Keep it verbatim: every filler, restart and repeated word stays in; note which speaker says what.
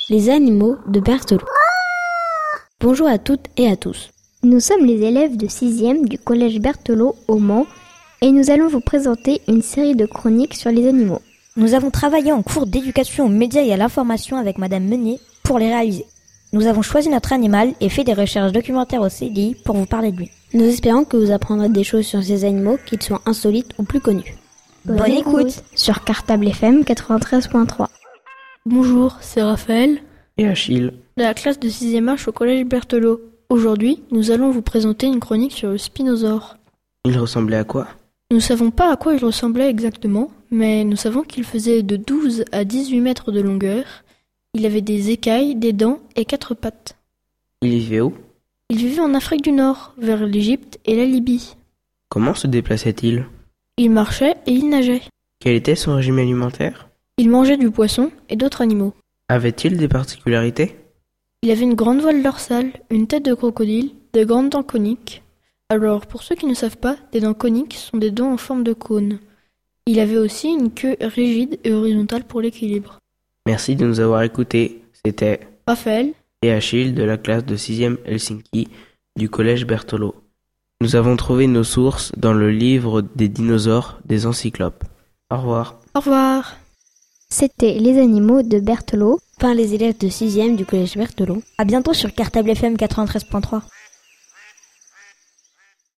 Speaker 1: Les animaux de Berthelot. Bonjour à toutes et à tous.
Speaker 2: Nous sommes les élèves de sixième du collège Berthelot au Mans et nous allons vous présenter une série de chroniques sur les animaux.
Speaker 3: Nous avons travaillé en cours d'éducation aux médias et à l'information avec Madame Meunier pour les réaliser. Nous avons choisi notre animal et fait des recherches documentaires au C D I pour vous parler de lui.
Speaker 1: Nous espérons que vous apprendrez des choses sur ces animaux, qu'ils soient insolites ou plus connus.
Speaker 2: Bonne, Bonne écoute. écoute sur Cartable F M quatre-vingt-treize point trois.
Speaker 4: Bonjour, c'est Raphaël
Speaker 5: et Achille
Speaker 4: de la classe de sixième H au collège Berthelot. Aujourd'hui, nous allons vous présenter une chronique sur le spinosaure.
Speaker 5: Il ressemblait à quoi?
Speaker 4: Nous ne savons pas à quoi il ressemblait exactement, mais nous savons qu'il faisait de douze à dix-huit mètres de longueur. Il avait des écailles, des dents et quatre pattes.
Speaker 5: Il vivait où?
Speaker 4: Il vivait en Afrique du Nord, vers l'Égypte et la Libye.
Speaker 5: Comment se déplaçait-il?
Speaker 4: Il marchait et il nageait.
Speaker 5: Quel était son régime alimentaire?
Speaker 4: Il mangeait du poisson et d'autres animaux.
Speaker 5: Avait-il des particularités?
Speaker 4: Il avait une grande voile dorsale, une tête de crocodile, de grandes dents coniques. Alors, pour ceux qui ne savent pas, des dents coniques sont des dents en forme de cône. Il avait aussi une queue rigide et horizontale pour l'équilibre.
Speaker 5: Merci de nous avoir écoutés. C'était
Speaker 4: Raphaël
Speaker 5: et Achille de la classe de sixième Helsinki du collège Berthelot. Nous avons trouvé nos sources dans le livre des dinosaures des encyclopes. Au revoir.
Speaker 4: Au revoir.
Speaker 2: C'était les animaux de Berthelot
Speaker 1: par les élèves de sixième du collège Berthelot.
Speaker 3: À bientôt sur Cartable F M quatre-vingt-treize point trois.